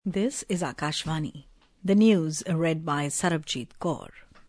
This is Akashvani. The news read by Sarabjit Kaur.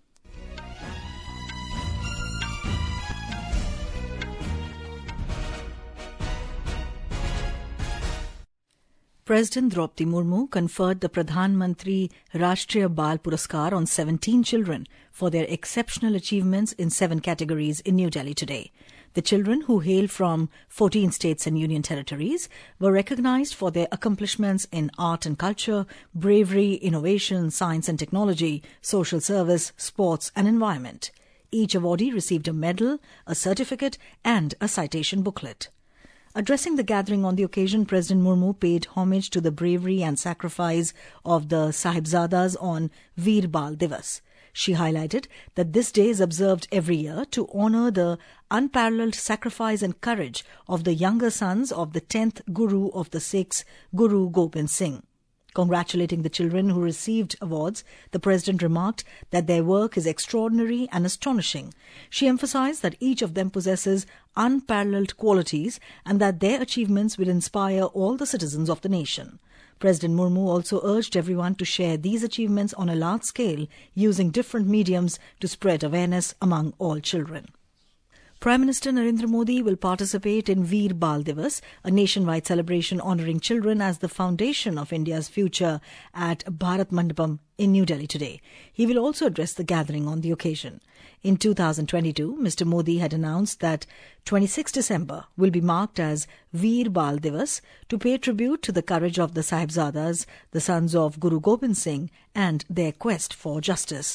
President Draupadi Murmu conferred the Pradhan Mantri Rashtriya Bal Puraskar on 17 children for their exceptional achievements in 7 categories in New Delhi today. The children, who hail from 14 states and union territories, were recognized for their accomplishments in art and culture, bravery, innovation, science and technology, social service, sports and environment. Each awardee received a medal, a certificate and a citation booklet. Addressing the gathering on the occasion, President Murmu paid homage to the bravery and sacrifice of the Sahibzadas on Veer Bal Divas. She highlighted that this day is observed every year to honour the unparalleled sacrifice and courage of the younger sons of the 10th Guru of the Sikhs, Guru Gobind Singh. Congratulating the children who received awards, the President remarked that their work is extraordinary and astonishing. She emphasized that each of them possesses unparalleled qualities and that their achievements will inspire all the citizens of the nation. President Murmu also urged everyone to share these achievements on a large scale using different mediums to spread awareness among all children. Prime Minister Narendra Modi will participate in Veer Bal Divas, a nationwide celebration honouring children as the foundation of India's future, at Bharat Mandapam in New Delhi today. He will also address the gathering on the occasion. In 2022, Mr. Modi had announced that 26 December will be marked as Veer Bal Divas to pay tribute to the courage of the Sahibzadas, the sons of Guru Gobind Singh, and their quest for justice.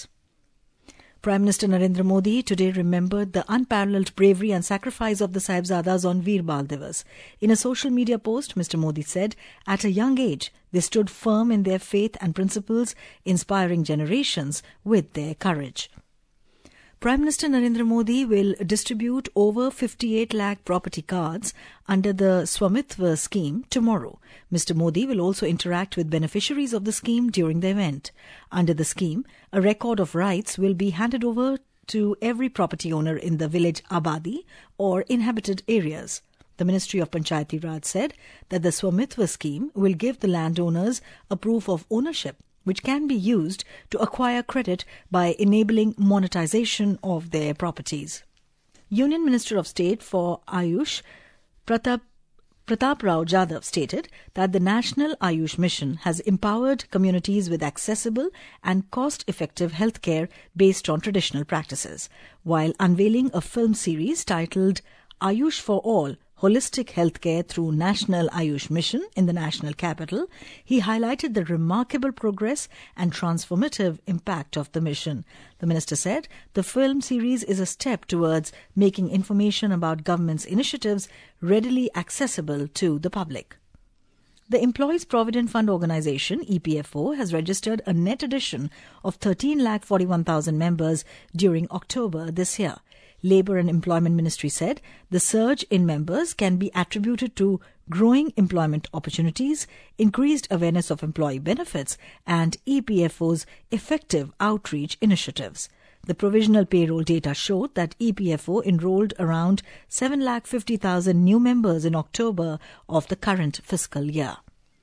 Prime Minister Narendra Modi today remembered the unparalleled bravery and sacrifice of the Sahibzadas on Veer Bal Divas. In a social media post, Mr. Modi said, at a young age, they stood firm in their faith and principles, inspiring generations with their courage. Prime Minister Narendra Modi will distribute over 58 lakh property cards under the Swamitva scheme tomorrow. Mr. Modi will also interact with beneficiaries of the scheme during the event. Under the scheme, a record of rights will be handed over to every property owner in the village Abadi or inhabited areas. The Ministry of Panchayati Raj said that the Swamitva scheme will give the landowners a proof of ownership, which can be used to acquire credit by enabling monetization of their properties. Union Minister of State for Ayush, Pratap Rao Jadhav, stated that the National Ayush Mission has empowered communities with accessible and cost-effective healthcare based on traditional practices. While unveiling a film series titled Ayush for All, Holistic Healthcare through National Ayush Mission in the national capital, he highlighted the remarkable progress and transformative impact of the mission. The minister said the film series is a step towards making information about government's initiatives readily accessible to the public. The Employees Provident Fund Organisation, EPFO, has registered a net addition of 13,41,000 members during October this year. Labour and Employment Ministry said the surge in members can be attributed to growing employment opportunities, increased awareness of employee benefits, and EPFO's effective outreach initiatives. The provisional payroll data showed that EPFO enrolled around 750,000 new members in October of the current fiscal year.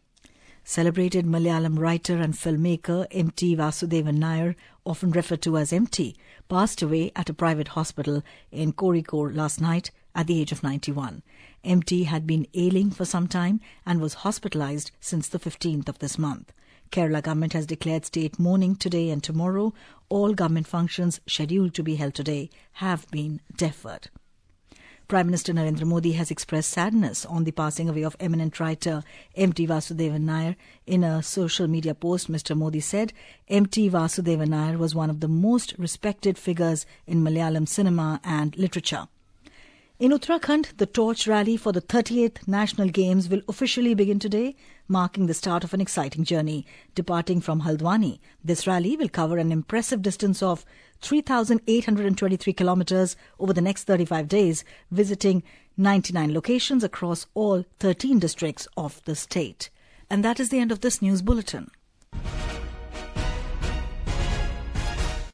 Celebrated Malayalam writer and filmmaker M.T. Vasudevan Nair, often referred to as MT, passed away at a private hospital in Kozhikode last night at the age of 91. MT had been ailing for some time and was hospitalized since the 15th of this month. Kerala government has declared state mourning today and tomorrow. All government functions scheduled to be held today have been deferred. Prime Minister Narendra Modi has expressed sadness on the passing away of eminent writer M.T. Vasudevan Nair. In a social media post, Mr. Modi said, M.T. Vasudevan Nair was one of the most respected figures in Malayalam cinema and literature. In Uttarakhand, the torch rally for the 38th National Games will officially begin today, marking the start of an exciting journey. Departing from Haldwani, this rally will cover an impressive distance of 3,823 kilometres over the next 35 days, visiting 99 locations across all 13 districts of the state. And that is the end of this news bulletin.